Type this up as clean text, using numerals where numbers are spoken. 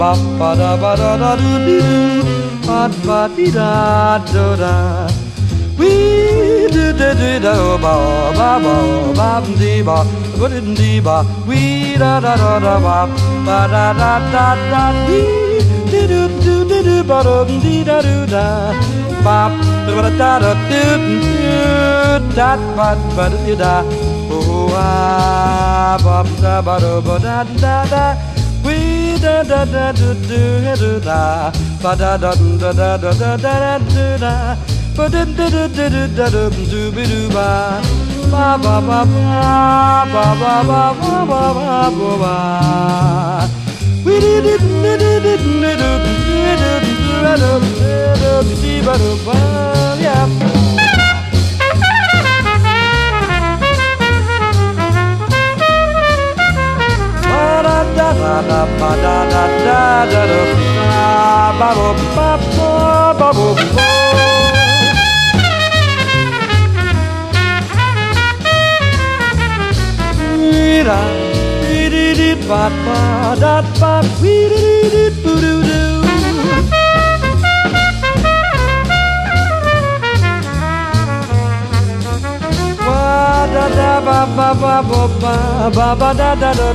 ba ba da ba da da do do ba ba dee da do da. We do do do do ba ba ba ba dee ba ba dee ba. We da da da da ba ba da da da da. We do do do do do ba da dee da do da. Ba ba da da do do da ba ba dee da. Oh ah ba da ba da da da. We da da da do do do da ba da da da da da da da do da ba da da da da da da do be do ba ba ba ba ba ba ba ba ba ba ba ba. We did it did it did it did it yeah. Da da ba da da da da da ba ba ba ba ba ba. We da we did it ba ba da ba we did it do do do. Wa da da ba ba ba ba ba ba da da da.